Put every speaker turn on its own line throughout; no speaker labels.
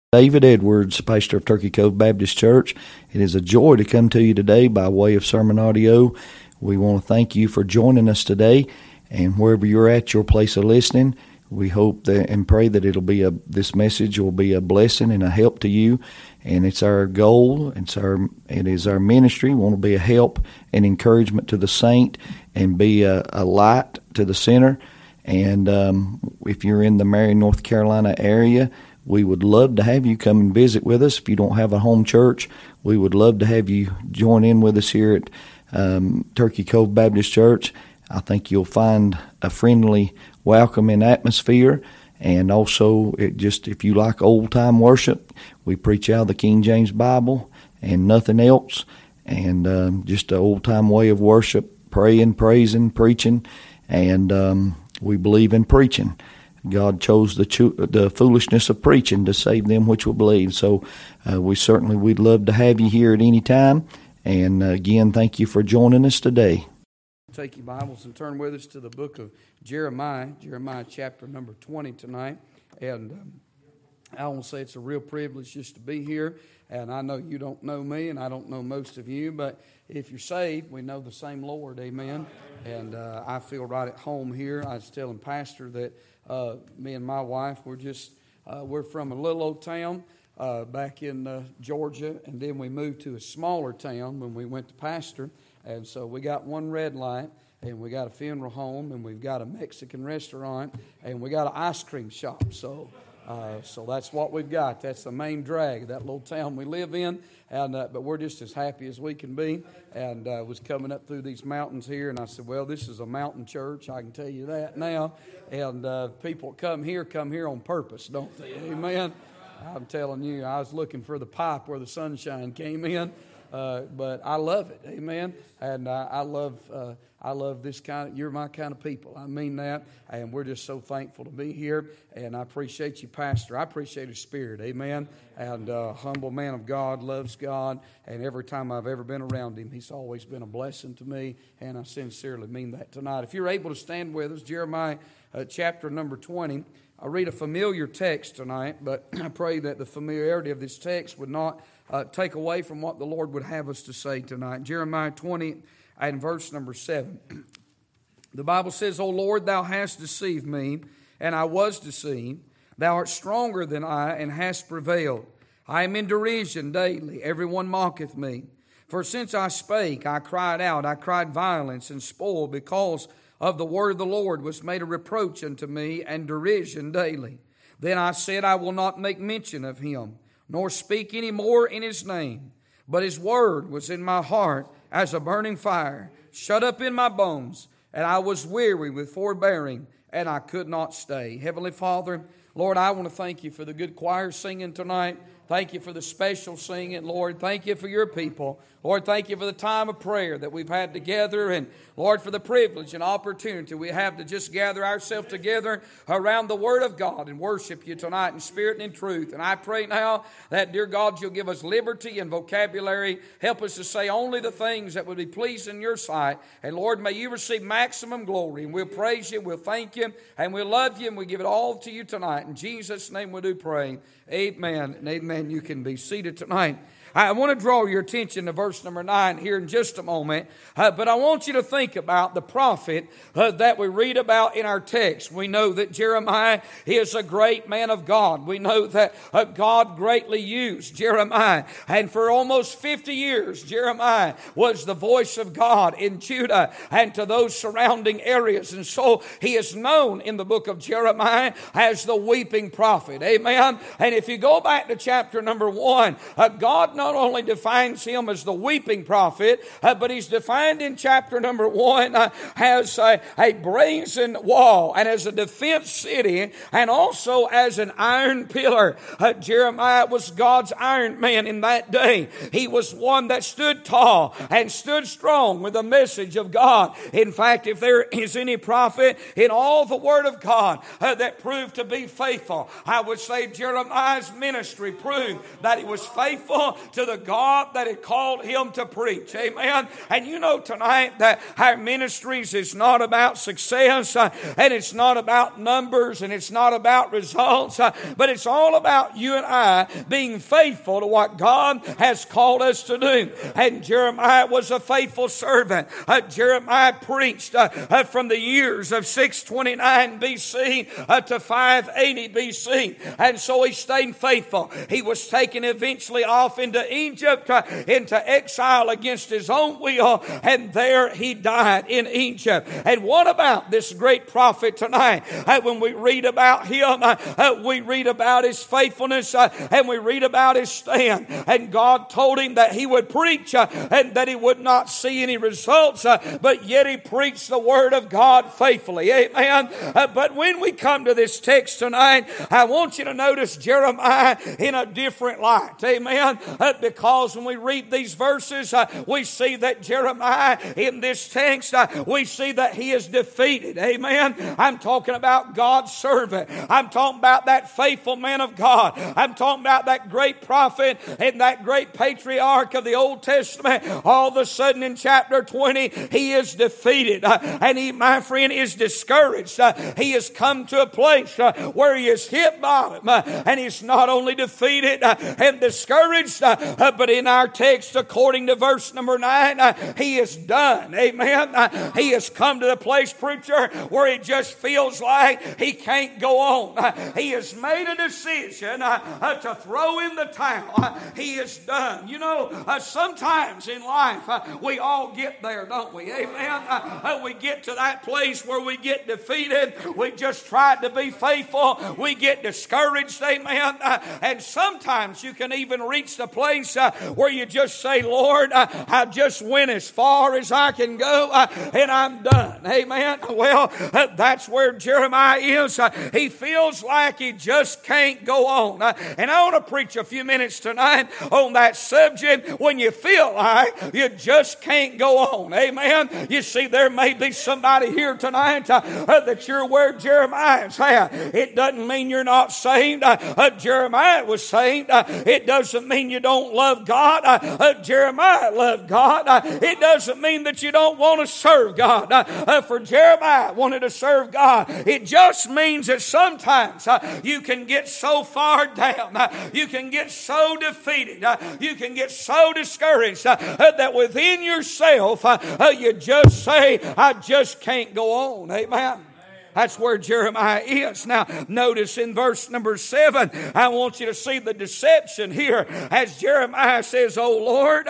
David Edwards, pastor of Turkey Cove Baptist Church. It is a joy to come to you today by way of sermon audio. We want to thank you for joining us today, and wherever you're at, your place of listening, we hope that and pray that this message will be a blessing and a help to you. And it's our goal, it is our ministry. We want to be a help and encouragement to the saint and be a light to the sinner. And if you're in the Marion, North Carolina area, we would love to have you come and visit with us. If you don't have a home church, we would love to have you join in with us here at Turkey Cove Baptist Church. I think you'll find a friendly, welcoming atmosphere. And also, if you like old-time worship, we preach out of the King James Bible and nothing else. And just an old-time way of worship, praying, praising, preaching. And we believe in preaching. God chose the foolishness of preaching to save them which will believe. So we'd love to have you here at any time. And again, thank you for joining us today.
Take your Bibles and turn with us to the book of Jeremiah chapter number 20 tonight. And I want to say it's a real privilege just to be here. And I know you don't know me, and I don't know most of you, but if you're saved, we know the same Lord, amen. And I feel right at home here. I was telling Pastor that me and my wife, we're from a little old town back in Georgia, and then we moved to a smaller town when we went to pastor. And so we got one red light, and we got a funeral home, and we've got a Mexican restaurant, and we got an ice cream shop. So that's what we've got. That's the main drag of that little town we live in. And but we're just as happy as we can be. And was coming up through these mountains here, and I said, well, this is a mountain church. I can tell you that now. And people come here on purpose, don't they? Amen. I'm telling you, I was looking for the pipe where the sunshine came in. But I love it, amen. And I love this kind of, you're my kind of people. I mean that. And we're just so thankful to be here. And I appreciate you, Pastor. I appreciate his spirit, amen. And humble man of God, loves God. And every time I've ever been around him, he's always been a blessing to me. And I sincerely mean that tonight. If you're able to stand with us, Jeremiah chapter number 20. I'll read a familiar text tonight, but I pray that the familiarity of this text would not take away from what the Lord would have us to say tonight. Jeremiah 20 and verse number 7. The Bible says, O Lord, thou hast deceived me, and I was deceived. Thou art stronger than I, and hast prevailed. I am in derision daily. Everyone mocketh me. For since I spake, I cried out. I cried violence and spoil, because of the word of the Lord was made a reproach unto me, and derision daily. Then I said, I will not make mention of him, nor speak any more in his name. But his word was in my heart as a burning fire, shut up in my bones, and I was weary with forbearing, and I could not stay. Heavenly Father, Lord, I want to thank you for the good choir singing tonight. Thank you for the special singing, Lord. Thank you for your people. Lord, thank you for the time of prayer that we've had together. And, Lord, for the privilege and opportunity we have to just gather ourselves together around the Word of God and worship you tonight in spirit and in truth. And I pray now that, dear God, you'll give us liberty and vocabulary. Help us to say only the things that would be pleasing in your sight. And, Lord, may you receive maximum glory. And we'll praise you, we'll thank you, and we'll love you, and we give it all to you tonight. In Jesus' name we do pray. Amen and amen. You can be seated tonight. I want to draw your attention to verse number 9 here in just a moment. But I want you to think about the prophet that we read about in our text. We know that Jeremiah is a great man of God. We know that God greatly used Jeremiah. And for almost 50 years, Jeremiah was the voice of God in Judah and to those surrounding areas. And so he is known in the book of Jeremiah as the weeping prophet. Amen. And if you go back to chapter number 1, God not only defines him as the weeping prophet, but he's defined in chapter number 1 as a brazen wall and as a defense city and also as an iron pillar. Jeremiah was God's iron man in that day. He was one that stood tall and stood strong with the message of God. In fact, if there is any prophet in all the Word of God that proved to be faithful, I would say Jeremiah's ministry proved that he was faithful to the God that had called him to preach. Amen. And you know tonight that our ministries is not about success, and it's not about numbers, and it's not about results, but it's all about you and I being faithful to what God has called us to do. And Jeremiah was a faithful servant. Jeremiah preached from the years of 629 BC to 580 BC. And so he stayed faithful. He was taken eventually off into Egypt, into exile against his own will, and there he died in Egypt. And what about this great prophet tonight? When we read about him, we read about his faithfulness, and we read about his stand. And God told him that he would preach, and that he would not see any results, but yet he preached the word of God faithfully. Amen. But when we come to this text tonight, I want you to notice Jeremiah in a different light. Amen. Because when we read these verses, we see that Jeremiah in this text, we see that he is defeated. Amen. I'm talking about God's servant. I'm talking about that faithful man of God. I'm talking about that great prophet and that great patriarch of the Old Testament. All of a sudden in chapter 20, he is defeated. And he, my friend, is discouraged. He has come to a place where he is hit bottom. And he's not only defeated and discouraged, but in our text, according to verse number 9, he is done. Amen. He has come to the place, preacher, where he just feels like he can't go on. He has made a decision to throw in the towel. He is done. You know, sometimes in life we all get there, don't we? Amen. We get to that place where we get defeated. We just tried to be faithful. We get discouraged. Amen. And sometimes you can even reach the place where you just say, Lord, I just went as far as I can go, and I'm done. Amen. Well, that's where Jeremiah is. He feels like he just can't go on. And I want to preach a few minutes tonight on that subject. When you feel like you just can't go on. Amen. You see, there may be somebody here tonight that you're where Jeremiah is at. It doesn't mean you're not saved. Jeremiah was saved. It doesn't mean you don't love God. Jeremiah loved God. It doesn't mean that you don't want to serve God. For Jeremiah wanted to serve God. It just means that sometimes you can get so far down, you can get so defeated, you can get so discouraged that within yourself you just say, I just can't go on. Amen. That's where Jeremiah is. Now, notice in verse number 7, I want you to see the deception here. As Jeremiah says, O Lord,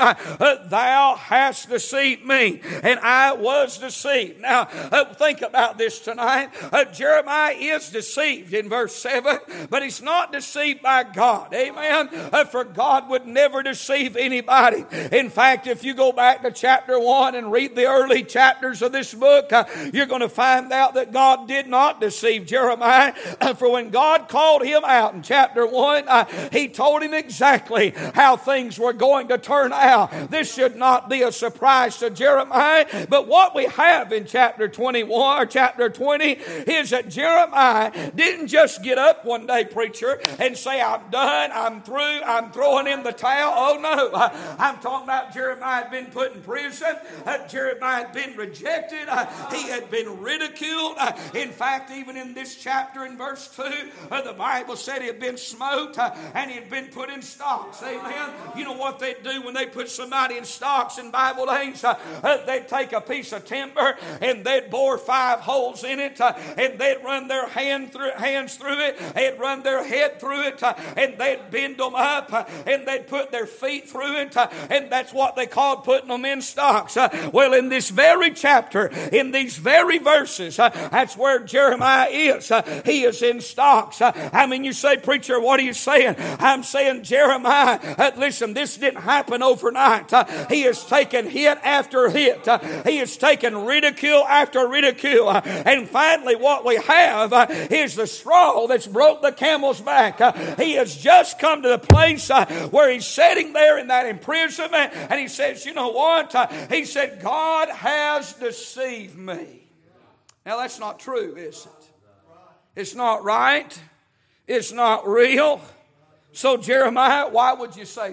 thou hast deceived me, and I was deceived. Now, think about this tonight. Jeremiah is deceived in verse 7, but he's not deceived by God. Amen. For God would never deceive anybody. In fact, if you go back to chapter 1 and read the early chapters of this book, you're going to find out that God did not deceive Jeremiah. For when God called him out in chapter 1, he told him exactly how things were going to turn out. This should not be a surprise to Jeremiah. But what we have in chapter 21 or chapter 20 is that Jeremiah didn't just get up one day, preacher, and say, I'm done, I'm through, I'm throwing in the towel. Oh no, I'm talking about Jeremiah had been put in prison. Jeremiah had been rejected. He had been ridiculed. In fact, even in this chapter in verse 2, the Bible said he had been smote and he had been put in stocks. Amen. You know what they'd do when they put somebody in stocks in Bible days? They'd take a piece of timber and they'd bore 5 holes in it and they'd run their hands through it. They'd run their head through it and they'd bend them up and they'd put their feet through it, and that's what they called putting them in stocks. Well, in this very chapter, in these very verses, that's where Jeremiah is. He is in stocks. I mean, you say, preacher, what are you saying? I'm saying, Jeremiah, listen, this didn't happen overnight. He has taken hit after hit. He has taken ridicule after ridicule. And finally, what we have is the straw that's broke the camel's back. He has just come to the place where he's sitting there in that imprisonment, and he says, you know what? He said, God has deceived me. Now, that's not true, is it? It's not right. It's not real. So, Jeremiah, why would you say that?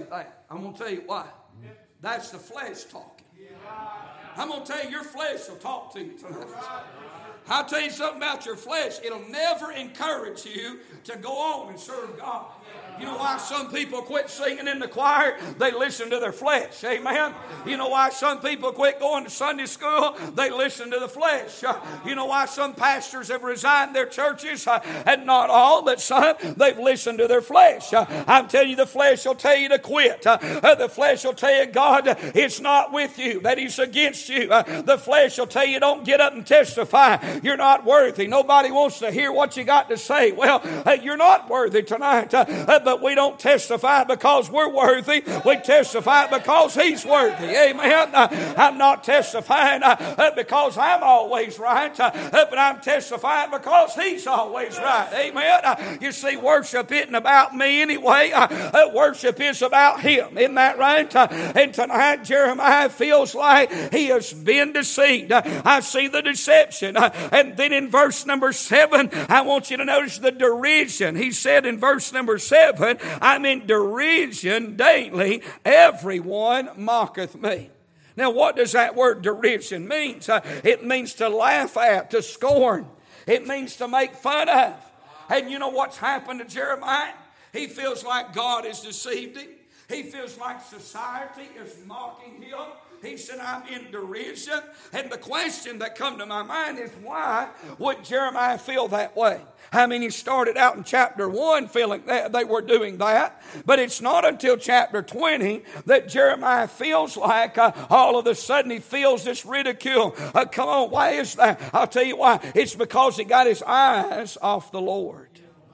I'm going to tell you why. That's the flesh talking. I'm going to tell you, your flesh will talk to you tonight. I'll tell you something about your flesh. It'll never encourage you to go on and serve God. You know why some people quit singing in the choir? They listen to their flesh. Amen. You know why some people quit going to Sunday school? They listen to the flesh. You know why some pastors have resigned their churches? And not all, but some. They've listened to their flesh. I'm telling you, the flesh will tell you to quit. The flesh will tell you God is not with you, that He's against you. The flesh will tell you don't get up and testify. You're not worthy. Nobody wants to hear what you got to say. Well, you're not worthy tonight. But we don't testify because we're worthy. We testify because He's worthy. Amen. I'm not testifying because I'm always right, but I'm testifying because He's always right. Amen. You see, worship isn't about me anyway. Worship is about Him. Isn't that right? And tonight Jeremiah feels like he has been deceived. I see the deception. And then in verse number 7, I want you to notice the derision. He said in verse number 7, I'm in derision daily. Everyone mocketh me. Now, what does that word derision mean? It means to laugh at, to scorn. It means to make fun of. And you know what's happened to Jeremiah? He feels like God has deceived him. He feels like society is mocking him. He said, I'm in derision. And the question that come to my mind is, why would Jeremiah feel that way? I mean, he started out in chapter 1 feeling that they were doing that. But it's not until chapter 20 that Jeremiah feels like all of a sudden he feels this ridicule. Come on, why is that? I'll tell you why. It's because he got his eyes off the Lord.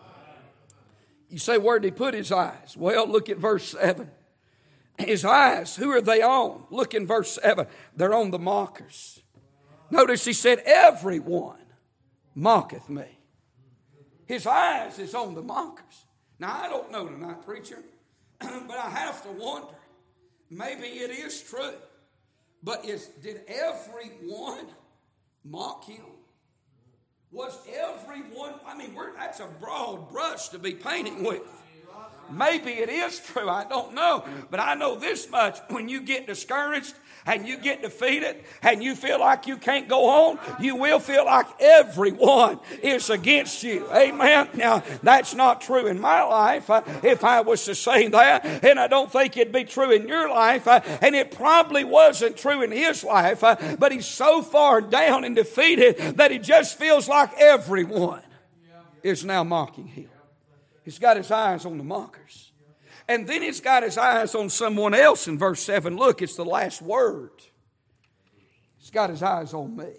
You say, where did he put his eyes? Well, look at verse 7. His eyes, who are they on? Look in verse 7. They're on the mockers. Notice he said, everyone mocketh me. His eyes is on the mockers. Now, I don't know tonight, preacher, but I have to wonder. Maybe it is true. But did everyone mock him? Was everyone, I mean, that's a broad brush to be painting with. Maybe it is true, I don't know. But I know this much, when you get discouraged and you get defeated and you feel like you can't go on, you will feel like everyone is against you. Amen. Now, that's not true in my life if I was to say that. And I don't think it'd be true in your life. And it probably wasn't true in his life. But he's so far down and defeated that he just feels like everyone is now mocking him. He's got his eyes on the mockers. And then he's got his eyes on someone else in verse 7. Look, it's the last word. He's got his eyes on me.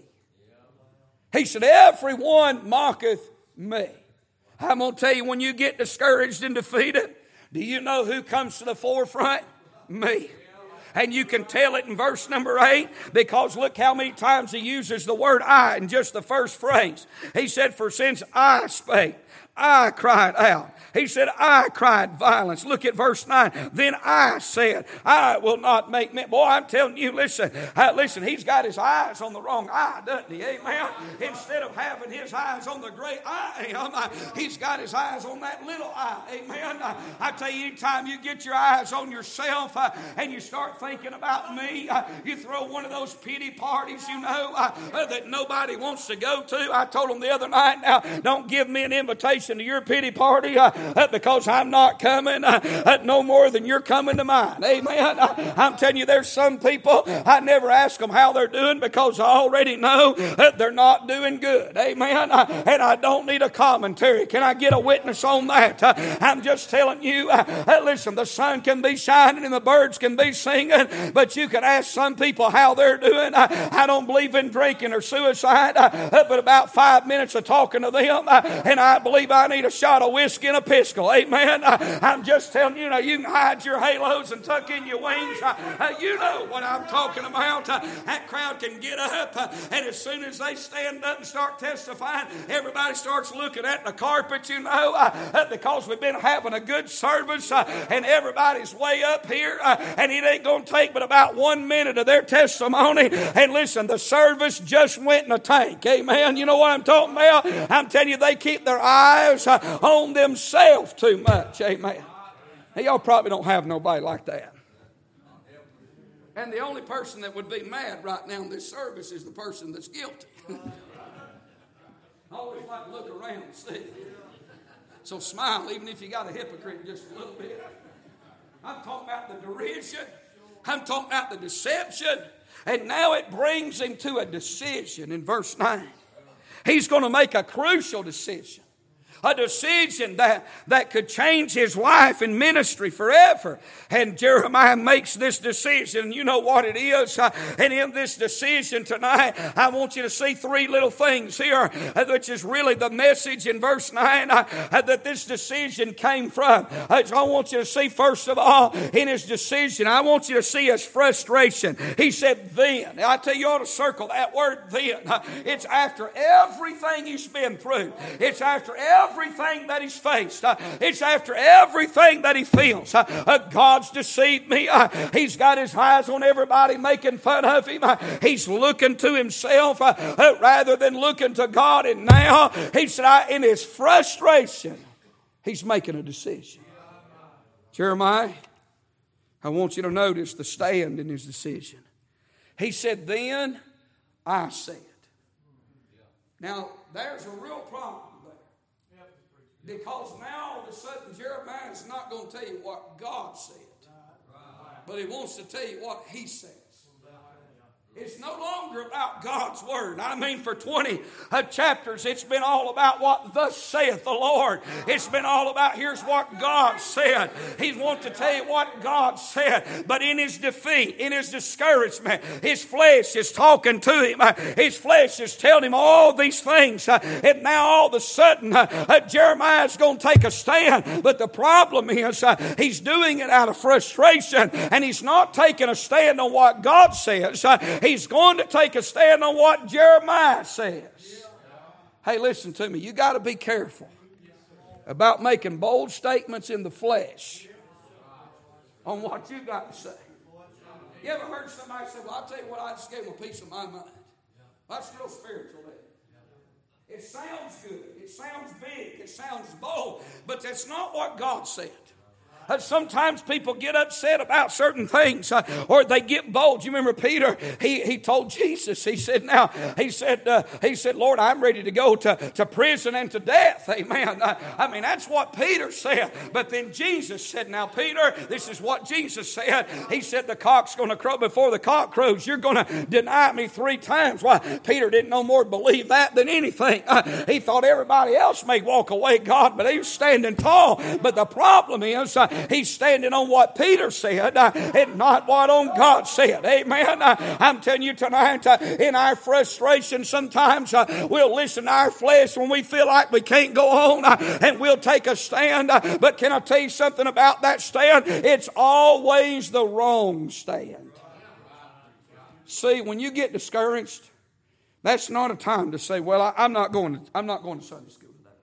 He said, everyone mocketh me. I'm going to tell you, when you get discouraged and defeated, do you know who comes to the forefront? Me. And you can tell it in verse number 8, because look how many times he uses the word I in just the first phrase. He said, for since I spake, I cried out. He said, I cried violence. Look at verse 9. Then I said, I will not make men. Boy, I'm telling you, listen, he's got his eyes on the wrong eye, doesn't he? Amen. Instead of having his eyes on the great I am, he's got his eyes on that little I. Amen. I tell you, anytime you get your eyes on yourself and you start thinking about me, you throw one of those pity parties, that nobody wants to go to. I told them the other night, now, don't give me an invitation to your pity party because I'm not coming no more than you're coming to mine. Amen. I'm telling you, there's some people, I never ask them how they're doing because I already know that they're not doing good. Amen. And I don't need a commentary. Can I get a witness on that? I'm just telling you, listen, the sun can be shining and the birds can be singing, but you can ask some people how they're doing. I don't believe in drinking or suicide, but about 5 minutes of talking to them, and I believe I need a shot of whiskey and a pistol. Amen. I'm just telling you, you can hide your halos and tuck in your wings. You know what I'm talking about. That crowd can get up, and as soon as they stand up and start testifying, everybody starts looking at the carpet, because we've been having a good service, and everybody's way up here, and it ain't going to take but about 1 minute of their testimony. And listen, the service just went in a tank. Amen. You know what I'm talking about? I'm telling you, they keep their eyes on themselves too much. Amen. Hey, y'all probably don't have nobody like that. And the only person that would be mad right now in this service is the person that's guilty. I always like to look around and see. So smile, even if you got a hypocrite just a little bit. I'm talking about the derision. I'm talking about the deception. And now it brings him to a decision in verse 9. He's going to make a crucial decision. A decision that could change his life and ministry forever. And Jeremiah makes this decision. You know what it is. And in this decision tonight, I want you to see three little things here, which is really the message in verse 9 that this decision came from. I want you to see, first of all, in his decision, I want you to see his frustration. He said, then. I tell you, you ought to circle that word, then. It's after everything he's been through. It's after everything that he's faced. It's after everything that he feels. God's deceived me. He's got his eyes on everybody making fun of him. He's looking to himself rather than looking to God. And now, he said, in his frustration, he's making a decision. Jeremiah, I want you to notice the stand in his decision. He said, then I said. Now, there's a real problem. Because now all of a sudden Jeremiah is not going to tell you what God said. But he wants to tell you what he says. It's no longer about God's word. I mean, for 20 chapters, it's been all about what thus saith the Lord. It's been all about here's what God said. He wants to tell you what God said. But in his defeat, in his discouragement, his flesh is talking to him. His flesh is telling him all these things. And now all of a sudden, Jeremiah is going to take a stand. But the problem is he's doing it out of frustration. And he's not taking a stand on what God says. He's going to take a stand on what Jeremiah says. Hey, listen to me. You got to be careful about making bold statements in the flesh on what you got to say. You ever heard somebody say, well, I'll tell you what, I just gave him a piece of my mind. That's real spiritual. It sounds good. It sounds big. It sounds bold. But that's not what God said. Sometimes people get upset about certain things or they get bold. You remember Peter? He told Jesus, he said, Lord, I'm ready to go to prison and to death. Amen. I mean, that's what Peter said. But then Jesus said, now, Peter, this is what Jesus said. He said, the cock's going to crow before the cock crows. You're going to deny me 3 times. Why? Peter didn't no more believe that than anything. He thought everybody else may walk away, God, but he was standing tall. But the problem is, he's standing on what Peter said and not what on God said. Amen. I'm telling you tonight, in our frustration, sometimes we'll listen to our flesh when we feel like we can't go on and we'll take a stand. But can I tell you something about that stand? It's always the wrong stand. See, when you get discouraged, that's not a time to say, well, I'm not going to Sunday school today.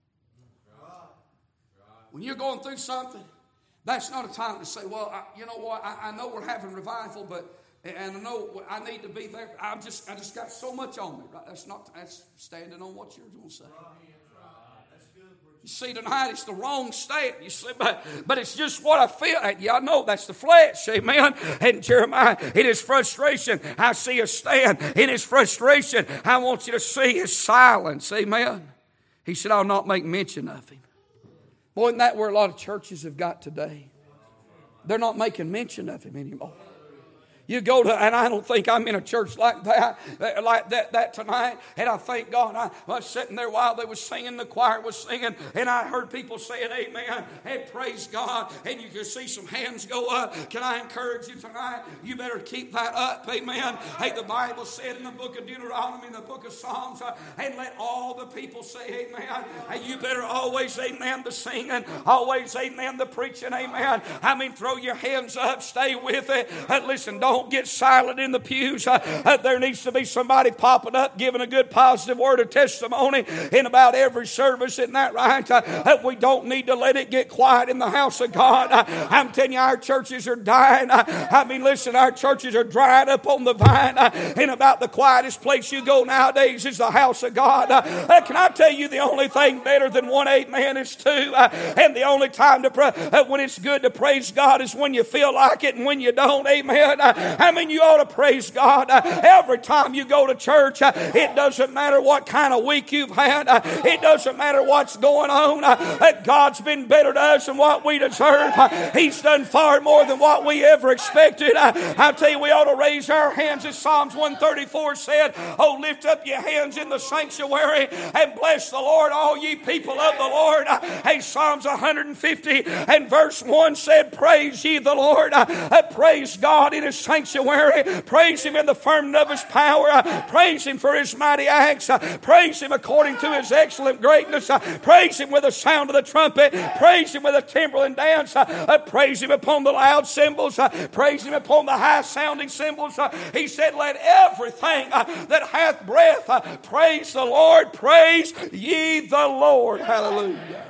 When you're going through something, that's not a time to say, well, you know what, I know we're having revival, and I know I need to be there. I just got so much on me. Right? That's standing on what you're going to say. You see, tonight it's the wrong stand. You see, but it's just what I feel. Yeah, I know that's the flesh. Amen. And Jeremiah, in his frustration, I see a stand. In his frustration, I want you to see his silence. Amen. He said, I'll not make mention of him. Boy, isn't that where a lot of churches have got today? They're not making mention of him anymore. You go to, and I don't think I'm in a church like that tonight. And I thank God, I was sitting there while they were singing, the choir was singing, and I heard people saying amen, and praise God, and you can see some hands go up. Can I encourage you tonight? You better keep that up, amen. Hey, the Bible said in the book of Deuteronomy, in the book of Psalms, and let all the people say amen. Hey, you better always amen the singing, always amen the preaching, amen. I mean, throw your hands up, stay with it. Listen, don't get silent in the pews. There needs to be somebody popping up, giving a good positive word of testimony in about every service. Isn't that right? We don't need to let it get quiet in the house of God. I'm telling you, our churches are dying. I mean, listen, our churches are dried up on the vine. And about the quietest place you go nowadays is the house of God. Can I tell you, the only thing better than one amen is 2. And the only time to when it's good to praise God is when you feel like it and when you don't. Amen. I mean, you ought to praise God every time you go to church. It doesn't matter what kind of week you've had. It doesn't matter what's going on. God's been better to us than what we deserve. He's done far more than what we ever expected. I tell you, we ought to raise our hands as Psalms 134 said. Oh, lift up your hands in the sanctuary and bless the Lord, all ye people of the Lord. Hey, Psalms 150 and verse 1 said, praise ye the Lord. Praise God in His sanctuary. Praise Him in the firmament of His power. Praise Him for His mighty acts. Praise Him according to His excellent greatness. Praise Him with the sound of the trumpet. Praise Him with a timbrel and dance. Praise Him upon the loud cymbals. Praise Him upon the high sounding cymbals. He said, let everything that hath breath praise the Lord. Praise ye the Lord. Hallelujah.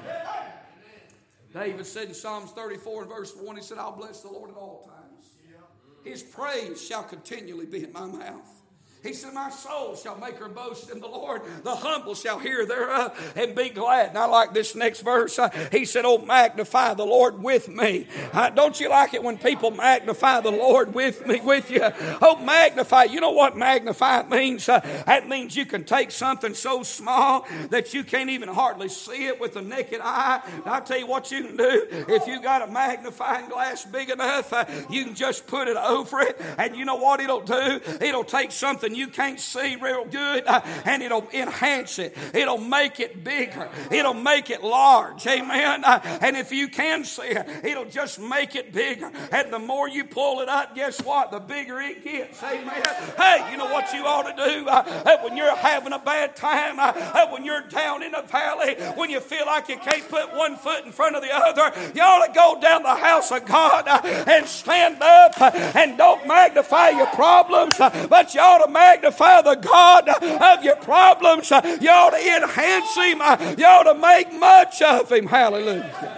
David said in Psalms 34 and verse 1, he said, I'll bless the Lord at all times. His praise shall continually be in my mouth. He said, my soul shall make her boast in the Lord. The humble shall hear thereof and be glad. And I like this next verse. He said, oh, magnify the Lord with me. Don't you like it when people magnify the Lord with you? Oh, magnify. You know what magnify means? That means you can take something so small that you can't even hardly see it with the naked eye. And I'll tell you what you can do. If you got a magnifying glass big enough, you can just put it over it. And you know what it'll do? It'll take something you can't see real good, and it'll enhance it. It'll make it bigger. It'll make it large. Amen. And if you can see it, it'll just make it bigger. And the more you pull it up, guess what? The bigger it gets. Amen. Hey, you know what you ought to do when you're having a bad time, when you're down in the valley, when you feel like you can't put one foot in front of the other, you ought to go down the house of God and stand up and don't magnify your problems, but you ought to magnify the God of your problems. You ought to enhance Him. You ought to make much of Him. Hallelujah.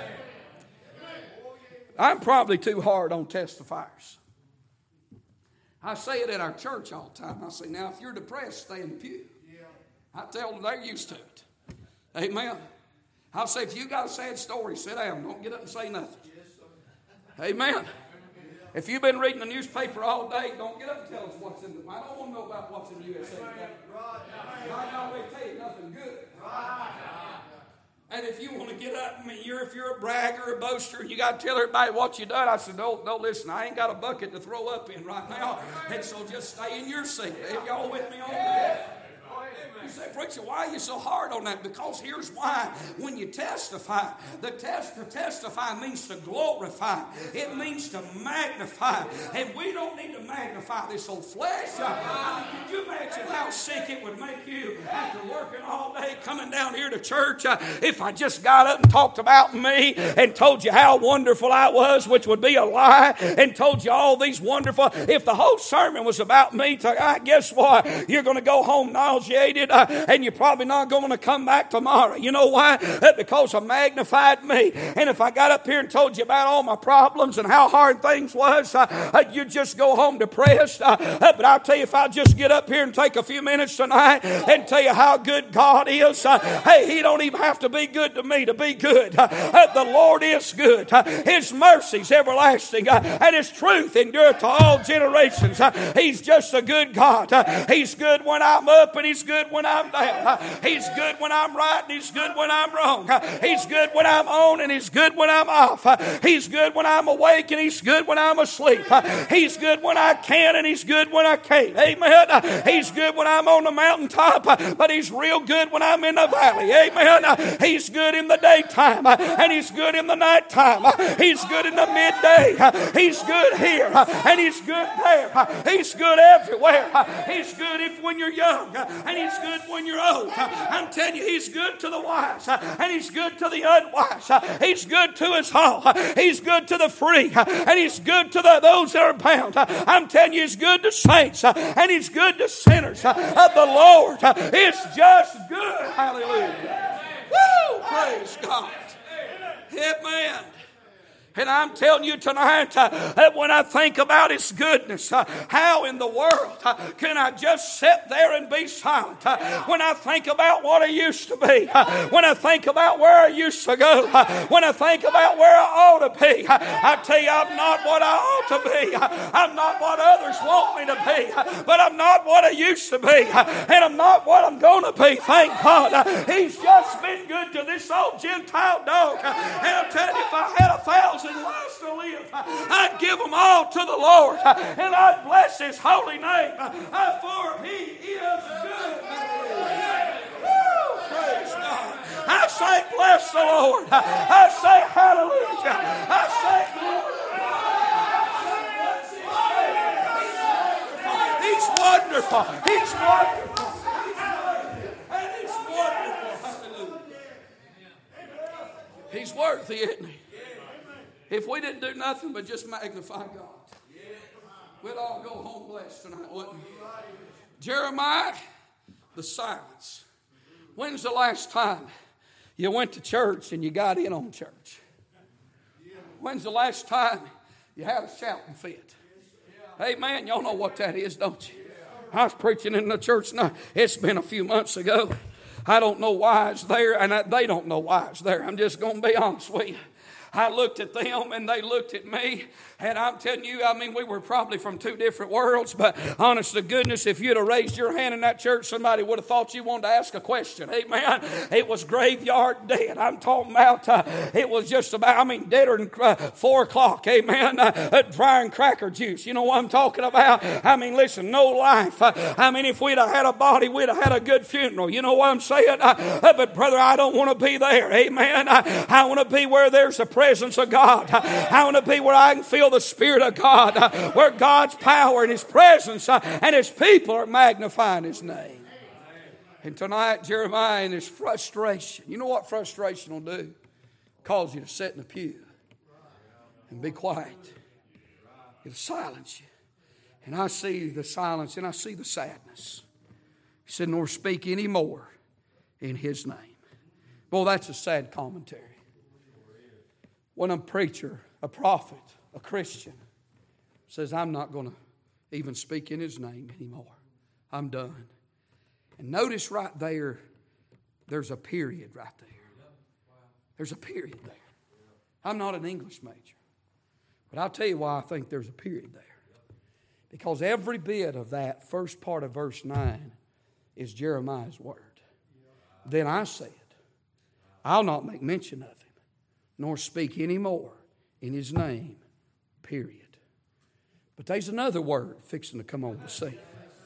I'm probably too hard on testifiers. I say it at our church all the time. I say, now if you're depressed, stay in the pew. I tell them they're used to it. Amen. I'll say, if you got a sad story, sit down. Don't get up and say nothing. Amen. If you've been reading the newspaper all day, don't get up and tell us what's in the... I don't want to know about what's in the USA. I always tell you nothing good. And if you want to get up, I mean, if you're a bragger, a boaster, and you got to tell everybody what you done, I said, no, listen, I ain't got a bucket to throw up in right now, and so just stay in your seat. Are y'all with me on that? You say, preacher, why are you so hard on that? Because here's why. When you testify, to testify means to glorify. It means to magnify. And we don't need to magnify this old flesh. Could you imagine how sick it would make you after working all day, coming down here to church, if I just got up and talked about me and told you how wonderful I was, which would be a lie, and told you all these wonderful... If the whole sermon was about me, guess what? You're going to go home nauseated, and you're probably not going to come back tomorrow. You know why? Because I magnified me. And if I got up here and told you about all my problems and how hard things was, you'd just go home depressed. But I'll tell you, if I just get up here and take a few minutes tonight and tell you how good God is, hey, He don't even have to be good to me to be good. The Lord is good. His mercy's everlasting, and His truth endureth to all generations. He's just a good God. He's good when I'm up, and He's good when I'm down. He's good when I'm right, and He's good when I'm wrong. He's good when I'm on, and He's good when I'm off. He's good when I'm awake, and He's good when I'm asleep. He's good when I can, and He's good when I can't. Amen. He's good when I'm on the mountaintop, but He's real good when I'm in the valley. Amen. He's good in the daytime, and He's good in the nighttime. He's good in the midday. He's good here, and He's good there. He's good everywhere. He's good when you're young, and He's good when you're old. I'm telling you, He's good to the wise, and He's good to the unwise. He's good to us all. He's good to the free, and He's good to those that are bound. I'm telling you, He's good to saints, and He's good to sinners. The Lord is just good. Hallelujah. Woo! Praise God. Amen. And I'm telling you tonight that when I think about His goodness, how in the world can I just sit there and be silent? When I think about what I used to be, when I think about where I used to go, when I think about where I ought to be, I tell you, I'm not what I ought to be. I'm not what others want me to be, but I'm not what I used to be, and I'm not what I'm going to be. Thank God. He's just been good to this old Gentile dog. And I'm telling you, if I had 1,000 lives to live, I'd give them all to the Lord, and I'd bless His holy name, for He is good. Woo, praise God. I say bless the Lord. I say hallelujah. I say glory. He's wonderful. He's wonderful. And He's wonderful. Hallelujah. He's worthy, isn't He? If we didn't do nothing but just magnify God, we'd all go home blessed tonight, wouldn't we? Jeremiah, the silence. When's the last time you went to church and you got in on church? When's the last time you had a shouting fit? Amen. Y'all know what that is, don't you? I was preaching in the church now. It's been a few months ago. I don't know why it's there, and they don't know why it's there. I'm just going to be honest with you. I looked at them and they looked at me, and I'm telling you, I mean, we were probably from two different worlds, but honest to goodness, if you'd have raised your hand in that church, somebody would have thought you wanted to ask a question. Amen. It was graveyard dead. I'm talking about, it was just about, I mean, deader than 4 o'clock. Amen. Drying cracker juice. You know what I'm talking about? I mean, listen, no life. I mean, if we'd have had a body, we'd have had a good funeral. You know what I'm saying? But brother, I don't want to be there. Amen. I want to be where there's the presence of God. I want to be where I can feel the Spirit of God, where God's power and His presence and His people are magnifying His name. And tonight, Jeremiah in his frustration, you know what frustration will do? Cause you to sit in the pew and be quiet. It'll silence you. And I see the silence and I see the sadness. He said, nor speak any more in His name. Well, that's a sad commentary. When a preacher, a prophet, a Christian says, I'm not going to even speak in His name anymore. I'm done. And notice right there, there's a period right there. There's a period there. I'm not an English major, but I'll tell you why I think there's a period there. Because every bit of that first part of verse 9 is Jeremiah's word. Then I said, I'll not make mention of Him, nor speak any more in His name, period. But there's another word fixing to come on the scene.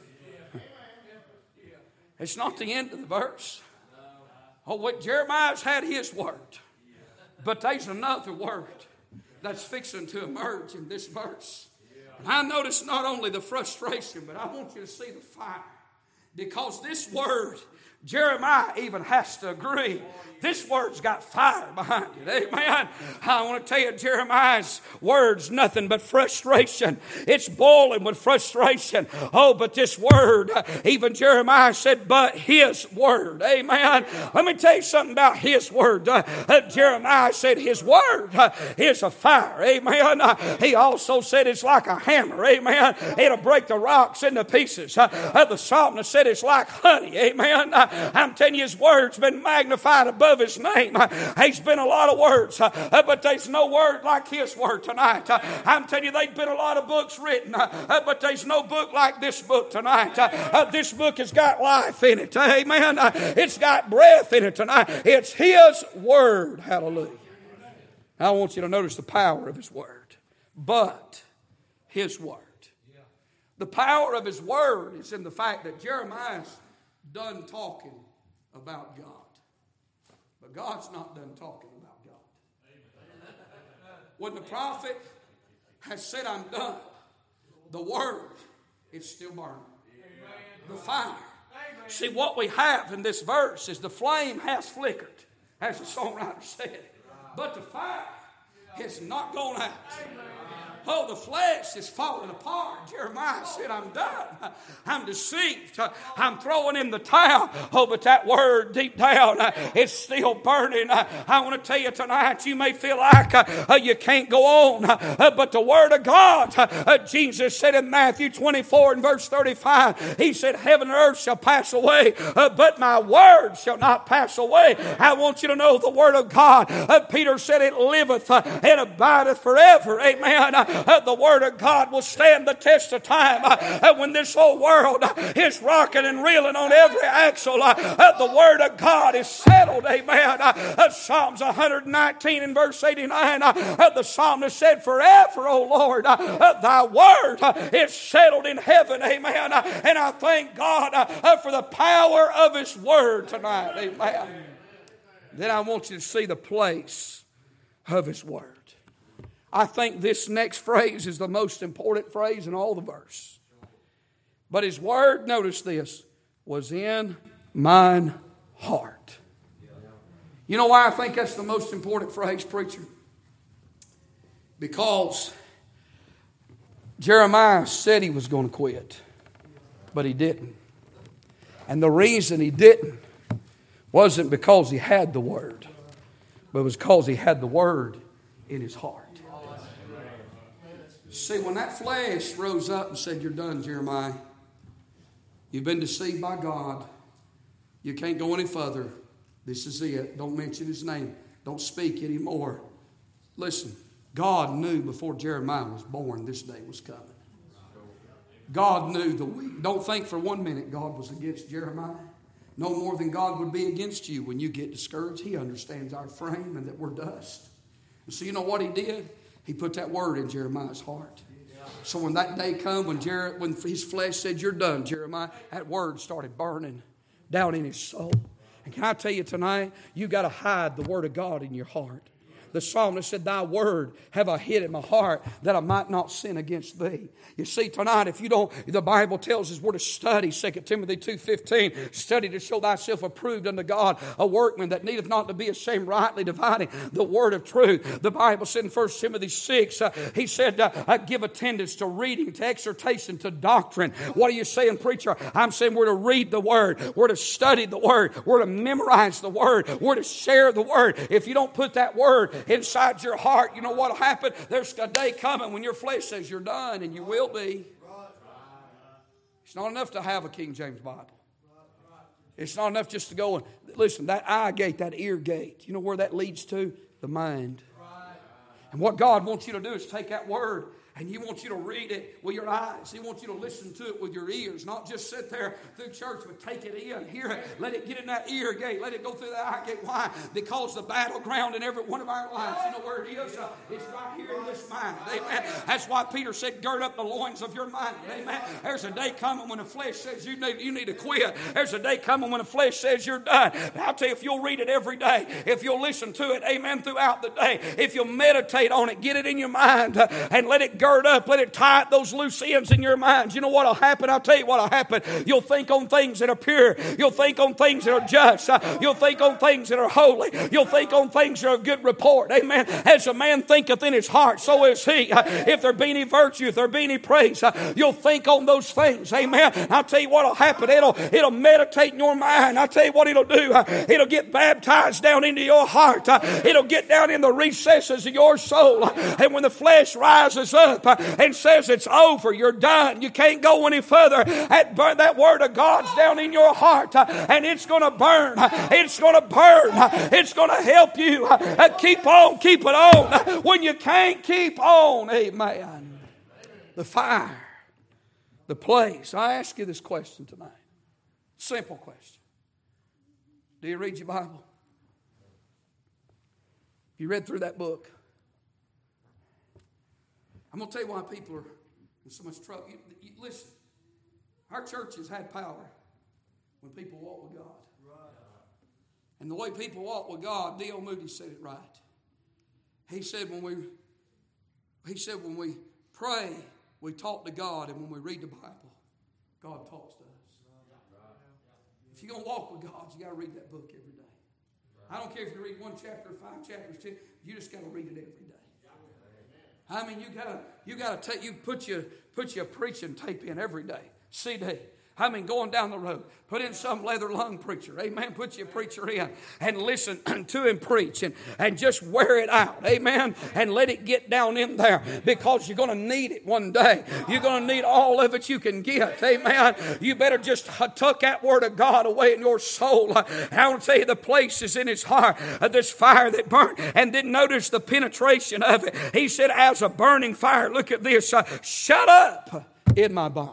It's not the end of the verse. Oh, what Jeremiah's had his word. But there's another word that's fixing to emerge in this verse. And I notice not only the frustration, but I want you to see the fire. Because this word, Jeremiah even has to agree. This word's got fire behind it. Amen. I want to tell you, Jeremiah's word's nothing but frustration. It's boiling with frustration. Oh, but this word, even Jeremiah said, but His word. Amen. Let me tell you something about His word. Jeremiah said His word is a fire. Amen. He also said it's like a hammer. Amen. It'll break the rocks into pieces. The psalmist said it's like honey. Amen. I'm telling you, His word's been magnified above His name. He's been a lot of words, but there's no word like His word tonight. I'm telling you, there's been a lot of books written, but there's no book like this book tonight. This book has got life in it. Amen. It's got breath in it tonight. It's His word. Hallelujah. I want you to notice the power of His word. But His word. The power of His word is in the fact that Jeremiah's done talking about God. But God's not done talking about God. When the prophet has said, I'm done, the word is still burning. The fire. See, what we have in this verse is the flame has flickered, as the songwriter said. But the fire has not gone out. Oh, the flesh is falling apart. Jeremiah said, I'm done. I'm deceived. I'm throwing in the towel. Oh, but that word deep down, it's still burning. I want to tell you tonight, you may feel like you can't go on, but the word of God, Jesus said in Matthew 24 and verse 35, He said, heaven and earth shall pass away, but my word shall not pass away. I want you to know the word of God. Peter said it liveth and abideth forever. Amen. The word of God will stand the test of time. When this whole world is rocking and reeling on every axle, the word of God is settled. Amen. Psalms 119 and verse 89, the psalmist said, forever, O Lord, thy word is settled in heaven. Amen. And I thank God for the power of His word tonight. Amen. Then I want you to see the place of His word. I think this next phrase is the most important phrase in all the verse. But His word, notice this, was in mine heart. You know why I think that's the most important phrase, preacher? Because Jeremiah said he was going to quit, but he didn't. And the reason he didn't wasn't because he had the word, but it was because he had the word in his heart. See, when that flesh rose up and said, you're done, Jeremiah. You've been deceived by God. You can't go any further. This is it. Don't mention His name. Don't speak anymore. Listen, God knew before Jeremiah was born this day was coming. God knew the week. Don't think for 1 minute God was against Jeremiah. No more than God would be against you when you get discouraged. He understands our frame and that we're dust. And so you know what He did? He put that word in Jeremiah's heart. So when that day come, when his flesh said, you're done, Jeremiah, that word started burning down in his soul. And can I tell you tonight, you got to hide the word of God in your heart. The psalmist said, thy word have I hid in my heart that I might not sin against thee. You see, tonight, if you don't, the Bible tells us we're to study, 2 Timothy 2:15, study to show thyself approved unto God, a workman that needeth not to be ashamed, rightly dividing the word of truth. The Bible said in 1 Timothy 6, he said, give attendance to reading, to exhortation, to doctrine. What are you saying, preacher? I'm saying we're to read the word. We're to study the word. We're to memorize the word. We're to share the word. If you don't put that word inside your heart, you know what will happen? There's a day coming when your flesh says you're done, and you will be. It's not enough to have a King James Bible. It's not enough just to go and listen, that eye gate, that ear gate, you know where that leads to? The mind. And what God wants you to do is take that word, and He wants you to read it with your eyes. He wants you to listen to it with your ears. Not just sit there through church, but take it in, hear it. Let it get in that ear gate. Let it go through that eye gate. Why? Because the battleground in every one of our lives, you know where it is? It's right here in this mind. Amen. That's why Peter said, gird up the loins of your mind. Amen. There's a day coming when the flesh says you need to quit. There's a day coming when the flesh says you're done. And I'll tell you, if you'll read it every day, if you'll listen to it, amen, throughout the day, if you'll meditate on it, get it in your mind, and let it gird up, let it tie those loose ends in your mind. You know what will happen? I'll tell you what will happen. You'll think on things that are pure. You'll think on things that are just. You'll think on things that are holy. You'll think on things that are of good report. Amen. As a man thinketh in his heart, so is he. If there be any virtue, if there be any praise, you'll think on those things. Amen. I'll tell you what will happen. It'll meditate in your mind. I'll tell you what it'll do. It'll get baptized down into your heart. It'll get down in the recesses of your soul. And when the flesh rises up and says it's over, you're done, you can't go any further, that word of God's down in your heart, and it's going to burn. It's going to burn. It's going to help you. Keep on, keep it on when you can't keep on. Amen. The fire, the place. I ask you this question tonight. Simple question. Do you read your Bible? You read through that book? I'm going to tell you why people are in so much trouble. Listen, our church has had power when people walk with God. And the way people walk with God, D.L. Moody said it right. He said when we pray, we talk to God, and when we read the Bible, God talks to us. If you're going to walk with God, you got to read that book every day. I don't care if you read 1 chapter or 5 chapters, 10. You just got to read it every day. I mean, you gotta take, you put your preaching tape in every day, CD. I mean, going down the road, put in some leather lung preacher, amen, put your preacher in and listen to him preach and just wear it out, amen, and let it get down in there, because you're going to need it one day. You're going to need all of it you can get, amen. You better just tuck that word of God away in your soul. I want to tell you, the place is in his heart, this fire that burnt, and then notice the penetration of it. He said, as a burning fire, look at this, shut up in my bones.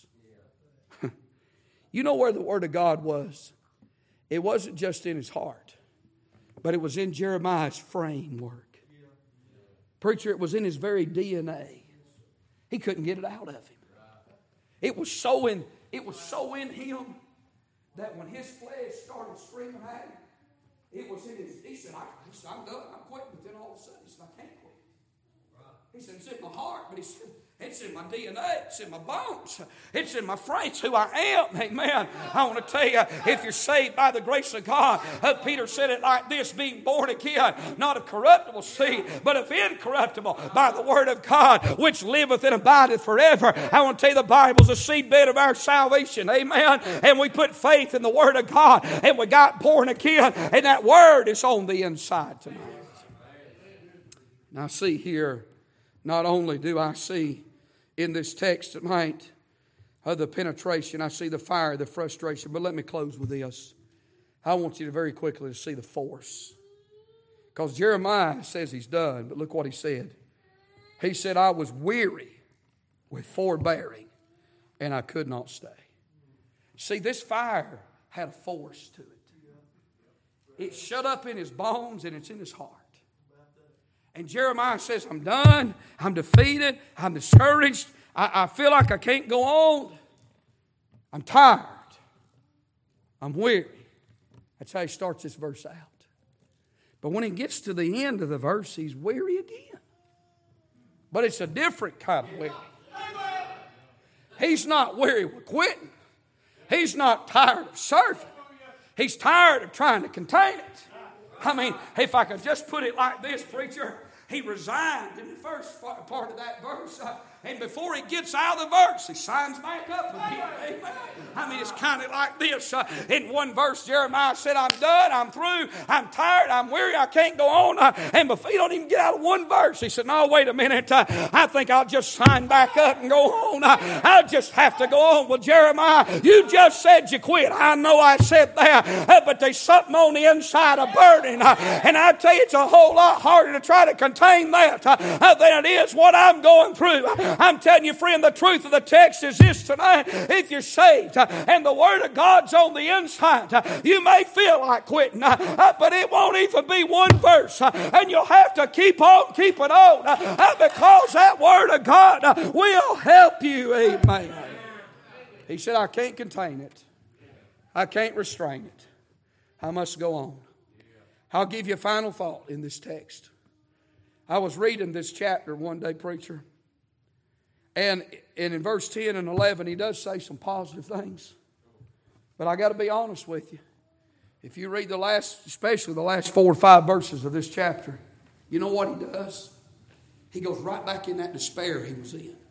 You know where the Word of God was? It wasn't just in his heart, but it was in Jeremiah's framework. Preacher, it was in his very DNA. He couldn't get it out of him. It was so in him that when his flesh started screaming at him, it was in his, he said, I'm done, I'm quitting. But then all of a sudden, he said, I can't quit. He said, it's in my heart, but he said, it's in my DNA. It's in my bones. It's in my frame. It's who I am. Amen. I want to tell you, if you're saved by the grace of God, Peter said it like this, being born again, not of corruptible seed, but of incorruptible, by the word of God, which liveth and abideth forever. I want to tell you, the Bible's a seedbed of our salvation. Amen. And we put faith in the word of God, and we got born again, and that word is on the inside tonight. Now see here, not only do I see in this text tonight of the penetration, I see the fire, the frustration. But let me close with this. I want you to very quickly to see the force. Because Jeremiah says he's done, but look what he said. He said, I was weary with forbearing, and I could not stay. See, this fire had a force to it. It shut up in his bones, and it's in his heart. And Jeremiah says, I'm done, I'm defeated, I'm discouraged, I feel like I can't go on. I'm tired. I'm weary. That's how he starts this verse out. But when he gets to the end of the verse, he's weary again. But it's a different kind of weary. He's not weary with quitting. He's not tired of serving. He's tired of trying to contain it. I mean, if I could just put it like this, preacher, he resigned in the first part of that verse. And before he gets out of the verse, he signs back up again. Amen. I mean, it's kind of like this. In one verse, Jeremiah said, I'm done, I'm through, I'm tired, I'm weary, I can't go on. And before he don't even get out of one verse, he said, no, wait a minute. I think I'll just sign back up and go on. I'll just have to go on. Well, Jeremiah, you just said you quit. I know I said that. But there's something on the inside of burning. And I tell you, it's a whole lot harder to try to contain that than it is what I'm going through. I'm telling you, friend, the truth of the text is this tonight. If you're saved and the Word of God's on the inside, you may feel like quitting, but it won't even be one verse. And you'll have to keep on keeping on because that Word of God will help you. Amen. He said, I can't contain it. I can't restrain it. I must go on. I'll give you a final thought in this text. I was reading this chapter one day, preacher. And in verse 10 and 11, he does say some positive things. But I got to be honest with you. If you read especially the last 4 or 5 verses of this chapter, you know what he does? He goes right back in that despair he was in.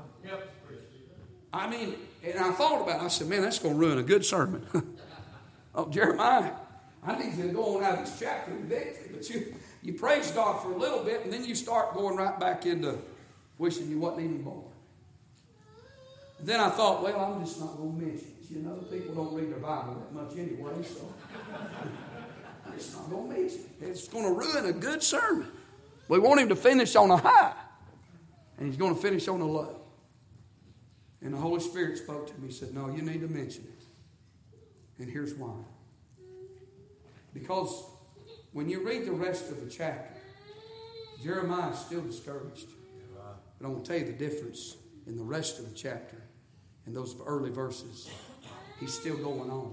I mean, and I thought about it. I said, man, that's going to ruin a good sermon. Oh, Jeremiah, I need you to go on out of this chapter in victory. But you praise God for a little bit, and then you start going right back into wishing you wasn't even born. Then I thought, well, I'm just not going to mention it. You know, people don't read their Bible that much anyway, so I'm just not going to mention it. It's going to ruin a good sermon. We want him to finish on a high, and he's going to finish on a low. And the Holy Spirit spoke to me. He said, no, you need to mention it. And here's why. Because when you read the rest of the chapter, Jeremiah is still discouraged. But I want to tell you the difference in the rest of the chapter. In those early verses, he's still going on.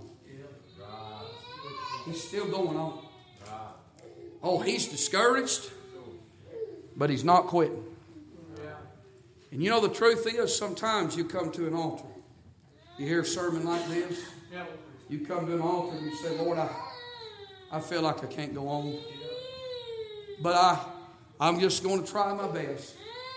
He's still going on. Oh, he's discouraged, but he's not quitting. And you know the truth is, sometimes you come to an altar. You hear a sermon like this. You come to an altar and you say, Lord, I feel like I can't go on. But I'm just going to try my best.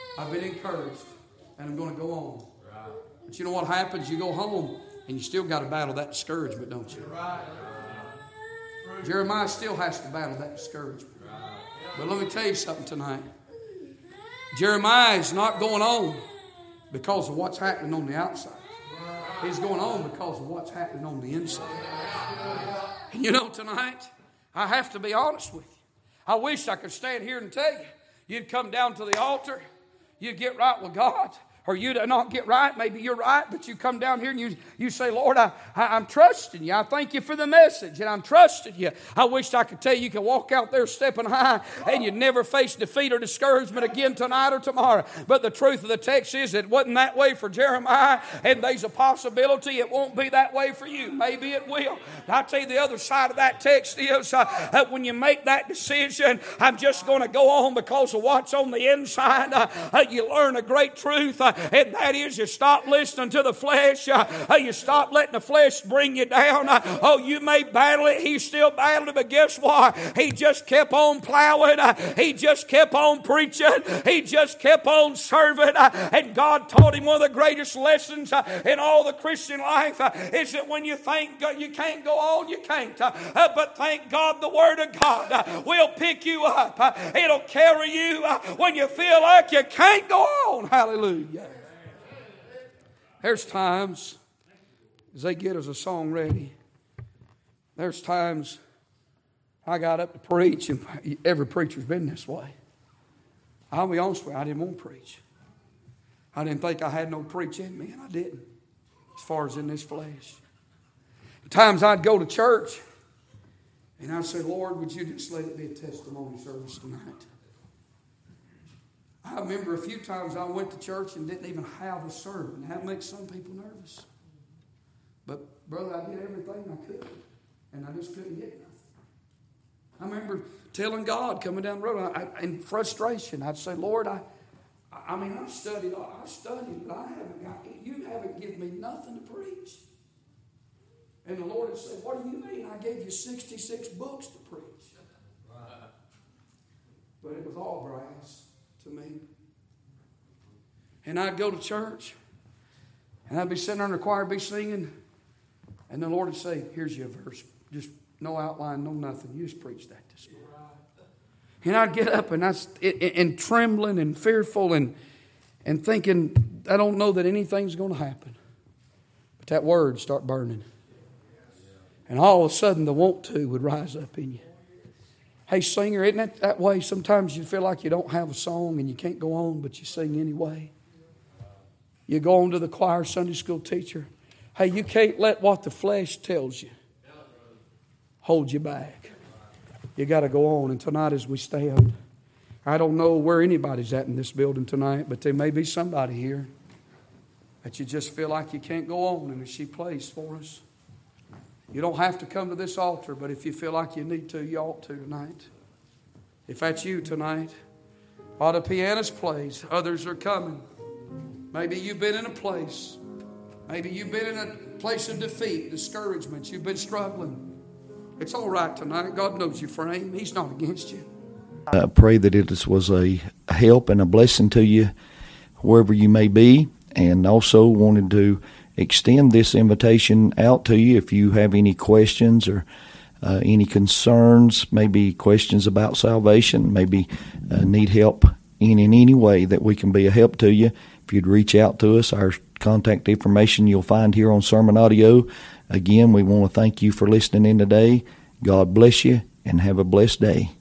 I've been encouraged, and I'm going to go on. But you know what happens? You go home, and you still got to battle that discouragement, don't you? Jeremiah still has to battle that discouragement. But let me tell you something tonight. Jeremiah is not going on because of what's happening on the outside. He's going on because of what's happening on the inside. And you know, tonight, I have to be honest with you. I wish I could stand here and tell you, you'd come down to the altar, you'd get right with God, or you'd not get right. Maybe you're right, but you come down here and you say, Lord, I'm trusting you. I thank you for the message, and I'm trusting you. I wish I could tell you could walk out there stepping high and you'd never face defeat or discouragement again tonight or tomorrow. But the truth of the text is it wasn't that way for Jeremiah, and there's a possibility it won't be that way for you. Maybe it will. I'll tell you the other side of that text is when you make that decision, I'm just going to go on because of what's on the inside, you learn a great truth. And that is, you stop listening to the flesh. You stop letting the flesh bring you down. Oh, you may battle it. He still battled it, but guess what? He just kept on plowing. He just kept on preaching. He just kept on serving. And God taught him one of the greatest lessons in all the Christian life is that when you think you can't go on, you can't. But thank God the Word of God will pick you up. It'll carry you when you feel like you can't go on. Hallelujah. There's times, as they get us a song ready, there's times I got up to preach, and every preacher's been this way. I'll be honest with you, I didn't want to preach. I didn't think I had no preach in me, and I didn't, as far as in this flesh. Times I'd go to church, and I'd say, Lord, would you just let it be a testimony service tonight? I remember a few times I went to church and didn't even have a sermon. That makes some people nervous. But, brother, I did everything I could, and I just couldn't get nothing. I remember telling God, coming down the road, in frustration, I'd say, Lord, I've studied, but you haven't given me nothing to preach. And the Lord would say, what do you mean? I gave you 66 books to preach. But it was all brass to me. And I'd go to church, and I'd be sitting there in the choir, be singing, and the Lord would say, here's your verse. Just no outline, no nothing. You just preach that this morning. And I'd get up, and trembling and fearful and thinking, I don't know that anything's going to happen. But that word start burning. And all of a sudden, the want to would rise up in you. Hey, singer, isn't it that way? Sometimes you feel like you don't have a song and you can't go on, but you sing anyway. You go on to the choir, Sunday school teacher. Hey, you can't let what the flesh tells you hold you back. You got to go on. And tonight as we stand, I don't know where anybody's at in this building tonight, but there may be somebody here that you just feel like you can't go on, and as she plays for us, you don't have to come to this altar, but if you feel like you need to, you ought to tonight. If that's you tonight, while the pianist plays, others are coming. Maybe you've been in a place. Maybe you've been in a place of defeat, discouragement. You've been struggling. It's all right tonight. God knows your frame. He's not against you.
I pray that it was a help and a blessing to you wherever you may be, and also wanted to extend this invitation out to you if you have any questions or any concerns, maybe questions about salvation, maybe need help in any way that we can be a help to you. If you'd reach out to us, our contact information you'll find here on Sermon Audio. Again, we want to thank you for listening in today. God bless you and have a blessed day.